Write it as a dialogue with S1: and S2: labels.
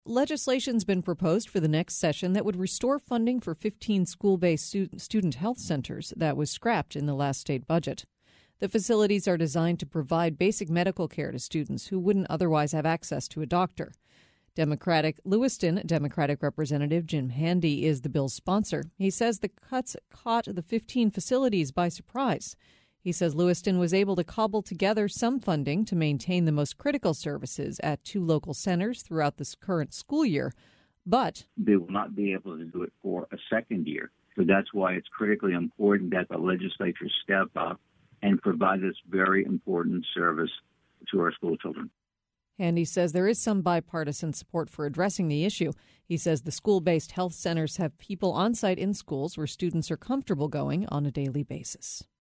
S1: Legislation's been proposed for the next session that would restore funding for 15 school-based student health centers that was scrapped in the last state budget. The facilities are designed to provide basic medical care to students who wouldn't otherwise have access to a doctor. Lewiston Democratic Representative Jim Handy is the bill's sponsor. He says the cuts caught the 15 facilities by surprise. He says Lewiston was able to cobble together some funding to maintain the most critical services at 2 local centers throughout this current school year, but
S2: they will not be able to do it for a second year. So that's why it's critically important that the legislature step up and provide this very important service to our school children.
S1: Handy says there is some bipartisan support for addressing the issue. He says the school-based health centers have people on site in schools where students are comfortable going on a daily basis.